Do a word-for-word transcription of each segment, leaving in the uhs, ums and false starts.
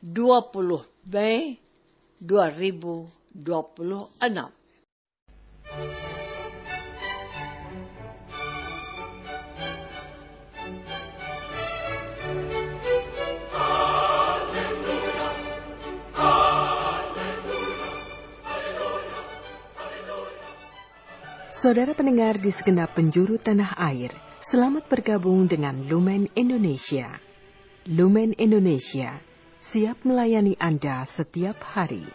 dua puluh Mei dua ribu dua puluh enam. Saudara pendengar di segenap penjuru tanah air, selamat bergabung dengan Lumen Indonesia. Lumen Indonesia siap melayani Anda setiap hari.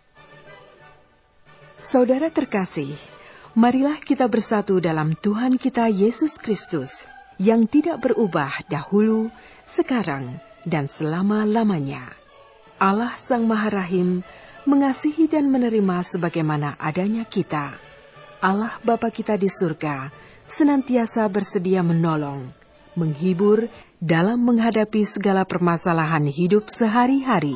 Saudara terkasih, marilah kita bersatu dalam Tuhan kita Yesus Kristus yang tidak berubah dahulu, sekarang, dan selama-lamanya. Allah Sang Maha Rahim mengasihi dan menerima sebagaimana adanya kita. Allah Bapa kita di surga senantiasa bersedia menolong, menghibur dalam menghadapi segala permasalahan hidup sehari-hari.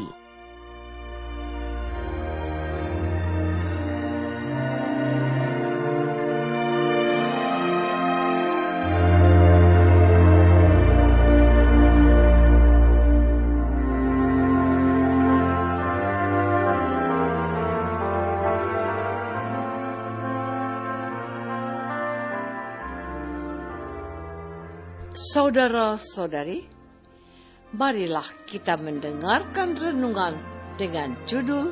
Saudara-saudari, marilah kita mendengarkan renungan dengan judul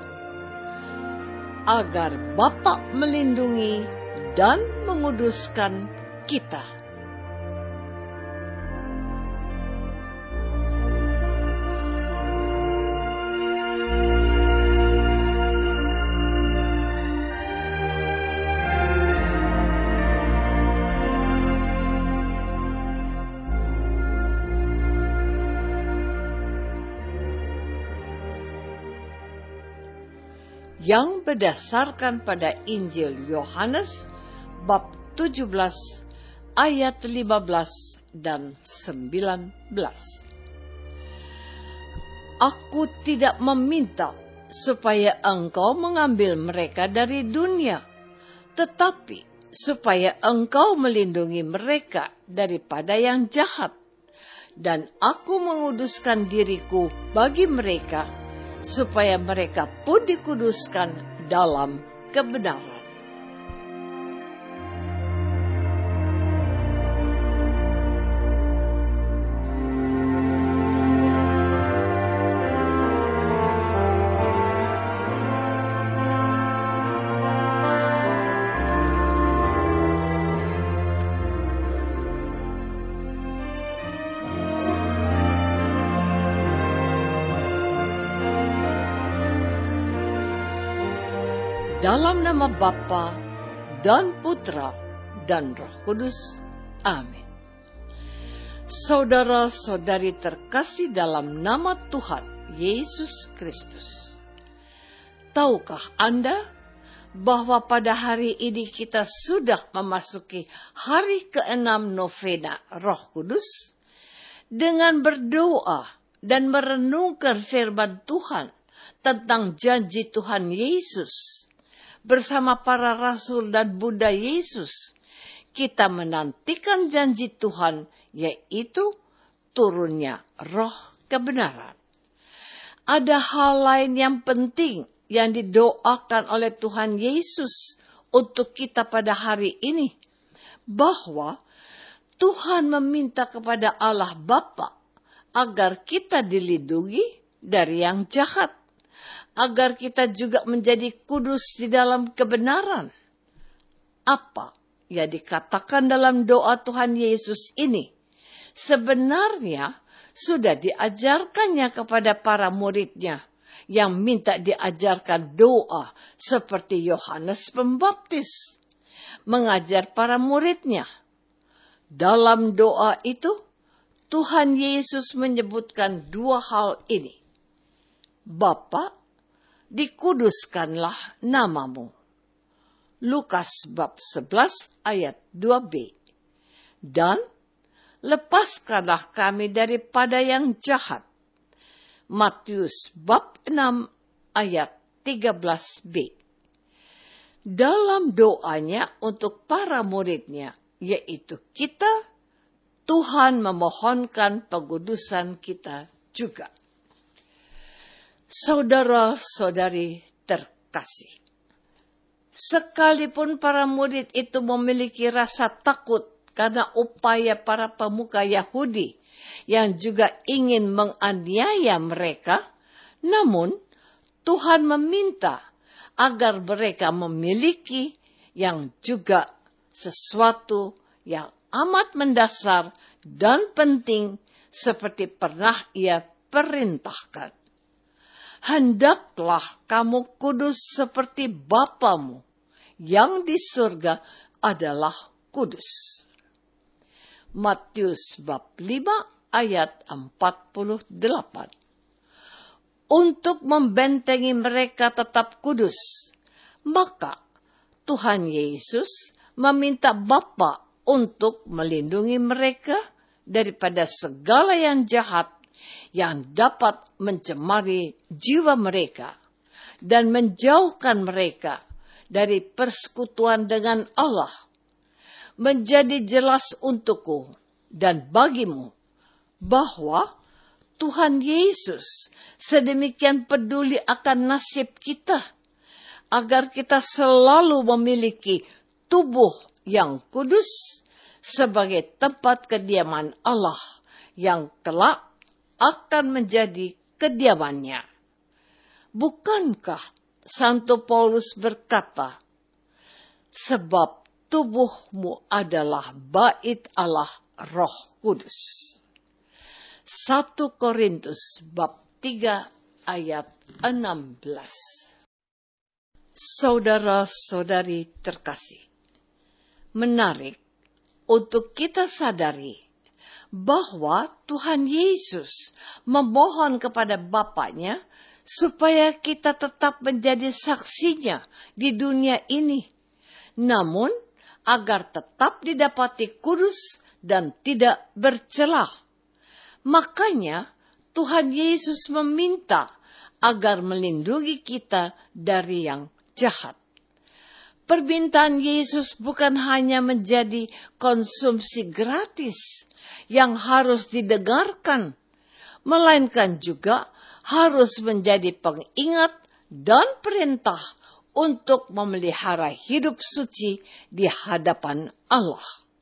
Agar Bapa Melindungi dan Menguduskan Kita. Yang berdasarkan pada Injil Yohanes bab tujuh belas ayat lima belas dan sembilan belas. Aku tidak meminta supaya engkau mengambil mereka dari dunia, tetapi supaya engkau melindungi mereka daripada yang jahat. Dan aku menguduskan diriku bagi mereka, supaya mereka pun dikuduskan dalam kebenaran. Dalam nama Bapa dan Putra dan Roh Kudus. Amin. Saudara-saudari terkasih dalam nama Tuhan Yesus Kristus. Tahukah Anda bahwa pada hari ini kita sudah memasuki hari keenam novena Roh Kudus? Dengan berdoa dan merenungkan firman Tuhan tentang janji Tuhan Yesus, bersama para rasul dan Bunda Yesus, kita menantikan janji Tuhan, yaitu turunnya roh kebenaran. Ada hal lain yang penting yang didoakan oleh Tuhan Yesus untuk kita pada hari ini, bahwa Tuhan meminta kepada Allah Bapa agar kita dilindungi dari yang jahat, agar kita juga menjadi kudus di dalam kebenaran. Apa yang dikatakan dalam doa Tuhan Yesus ini sebenarnya sudah diajarkannya kepada para muridnya yang minta diajarkan doa seperti Yohanes Pembaptis mengajar para muridnya. Dalam doa itu, Tuhan Yesus menyebutkan dua hal ini. Bapa, dikuduskanlah namamu. Lukas bab sebelas ayat dua b. Dan lepaskanlah kami daripada yang jahat. Matius bab enam ayat tiga belas b. Dalam doanya untuk para muridnya, yaitu kita, Tuhan memohonkan pengudusan kita juga. Saudara-saudari terkasih, sekalipun para murid itu memiliki rasa takut karena upaya para pemuka Yahudi yang juga ingin menganiaya mereka, namun Tuhan meminta agar mereka memiliki yang juga sesuatu yang amat mendasar dan penting seperti pernah Ia perintahkan. Hendaklah kamu kudus seperti Bapamu yang di surga adalah kudus. Matius bab lima ayat empat puluh delapan. Untuk membentengi mereka tetap kudus, maka Tuhan Yesus meminta Bapa untuk melindungi mereka daripada segala yang jahat yang dapat mencemari jiwa mereka dan menjauhkan mereka dari persekutuan dengan Allah. Menjadi jelas untukku dan bagimu bahwa Tuhan Yesus sedemikian peduli akan nasib kita, agar kita selalu memiliki tubuh yang kudus sebagai tempat kediaman Allah yang kelak akan menjadi kediamannya. Bukankah Santo Paulus berkata, sebab tubuhmu adalah bait Allah Roh Kudus. satu Korintus bab tiga ayat enam belas. Saudara-saudari terkasih, menarik untuk kita sadari bahwa Tuhan Yesus memohon kepada Bapaknya supaya kita tetap menjadi saksinya di dunia ini, namun agar tetap didapati kudus dan tidak bercelah. Makanya Tuhan Yesus meminta agar melindungi kita dari yang jahat. Permintaan Yesus bukan hanya menjadi konsumsi gratis yang harus didengarkan, melainkan juga harus menjadi pengingat dan perintah untuk memelihara hidup suci di hadapan Allah.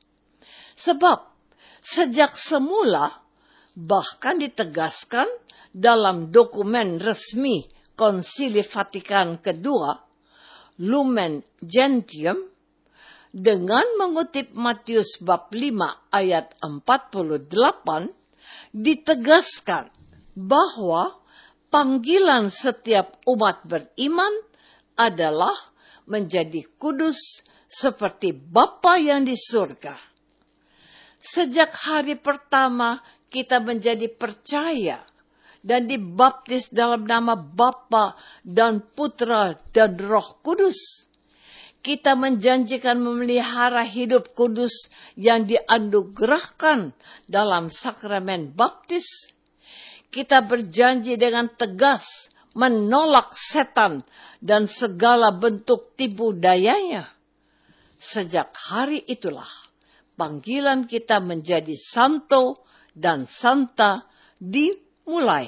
Sebab sejak semula bahkan ditegaskan dalam dokumen resmi Konsili Vatikan kedua, Lumen Gentium, dengan mengutip Matius bab lima ayat empat puluh delapan, ditegaskan bahwa panggilan setiap umat beriman adalah menjadi kudus seperti Bapa yang di surga. Sejak hari pertama kita menjadi percaya dan dibaptis dalam nama Bapa dan Putra dan Roh Kudus, kita menjanjikan memelihara hidup kudus yang dianugerahkan dalam sakramen baptis. Kita berjanji dengan tegas menolak setan dan segala bentuk tipu dayanya. Sejak hari itulah panggilan kita menjadi santo dan santa dimulai.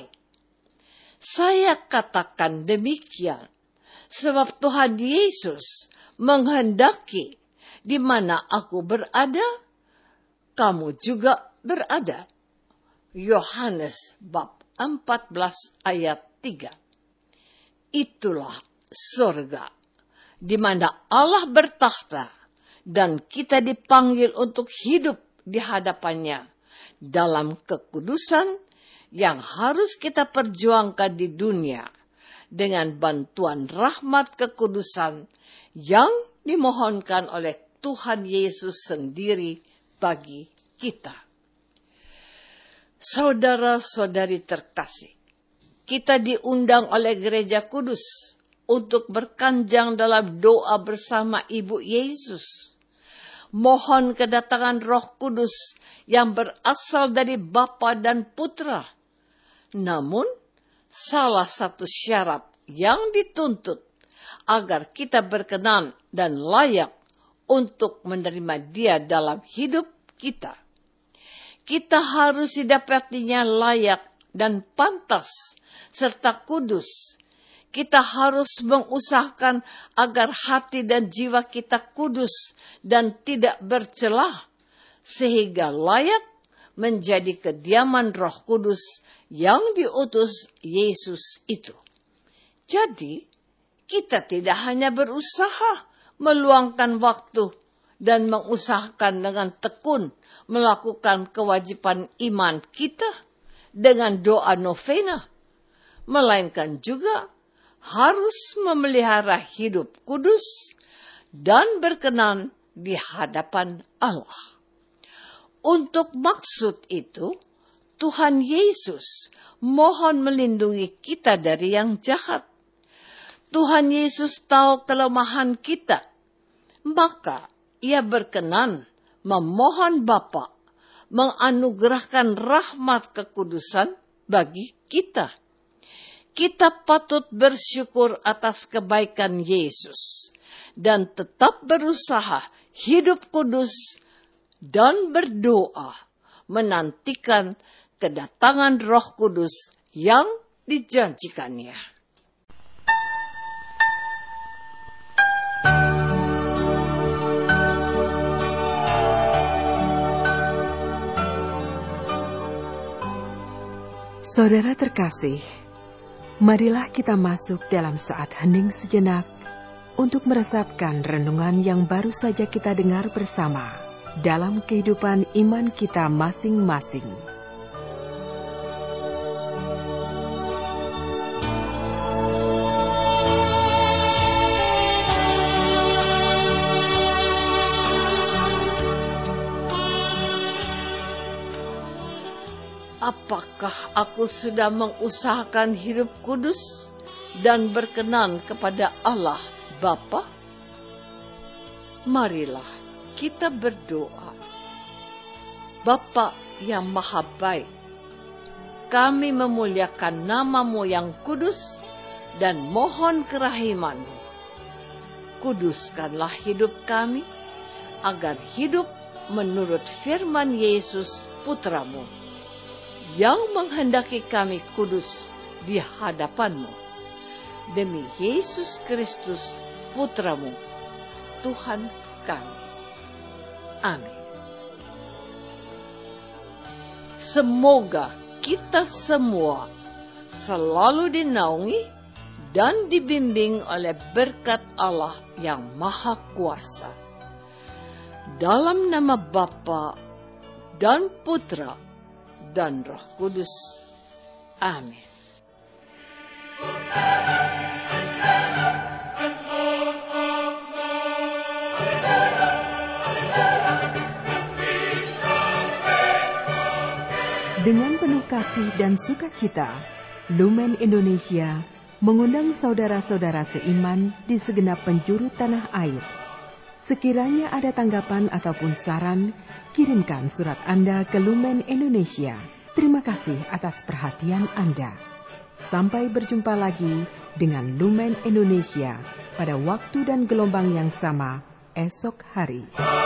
Saya katakan demikian sebab Tuhan Yesus menghendaki di mana aku berada, kamu juga berada. Yohanes bab empat belas ayat tiga. Itulah surga, di mana Allah bertakhta dan kita dipanggil untuk hidup di hadapannya dalam kekudusan yang harus kita perjuangkan di dunia dengan bantuan rahmat kekudusan yang dimohonkan oleh Tuhan Yesus sendiri bagi kita. Saudara-saudari terkasih, kita diundang oleh Gereja Kudus untuk berkanjang dalam doa bersama Ibu Yesus. Mohon kedatangan Roh Kudus yang berasal dari Bapa dan Putra. Namun, salah satu syarat yang dituntut agar kita berkenan dan layak untuk menerima Dia dalam hidup kita. Kita harus didapatinya layak dan pantas serta kudus. Kita harus mengusahakan agar hati dan jiwa kita kudus dan tidak bercelah, sehingga layak menjadi kediaman Roh Kudus yang diutus Yesus itu. Jadi, kita tidak hanya berusaha meluangkan waktu dan mengusahakan dengan tekun melakukan kewajiban iman kita dengan doa novena, melainkan juga harus memelihara hidup kudus dan berkenan di hadapan Allah. Untuk maksud itu, Tuhan Yesus mohon melindungi kita dari yang jahat. Tuhan Yesus tahu kelemahan kita, maka Ia berkenan memohon Bapa menganugerahkan rahmat kekudusan bagi kita. Kita patut bersyukur atas kebaikan Yesus dan tetap berusaha hidup kudus dan berdoa menantikan kedatangan Roh Kudus yang dijanjikannya. Saudara terkasih, marilah kita masuk dalam saat hening sejenak untuk meresapkan renungan yang baru saja kita dengar bersama dalam kehidupan iman kita masing-masing. Apakah aku sudah mengusahakan hidup kudus dan berkenan kepada Allah Bapa? Marilah kita berdoa. Bapa yang maha baik, kami memuliakan nama-Mu yang kudus dan mohon kerahiman-Mu. Kuduskanlah hidup kami, agar hidup menurut firman Yesus Putra-Mu, yang menghendaki kami kudus di hadapan-Mu. Demi Yesus Kristus, Putra-Mu, Tuhan kami. Amin. Semoga kita semua selalu dinaungi dan dibimbing oleh berkat Allah yang Maha Kuasa. Dalam nama Bapa dan Putra dan Roh Kudus. Amin. Dengan penuh kasih dan sukacita, Lumen Indonesia mengundang saudara-saudara seiman di segenap penjuru tanah air. Sekiranya ada tanggapan ataupun saran, kirimkan surat Anda ke Lumen Indonesia. Terima kasih atas perhatian Anda. Sampai berjumpa lagi dengan Lumen Indonesia pada waktu dan gelombang yang sama esok hari.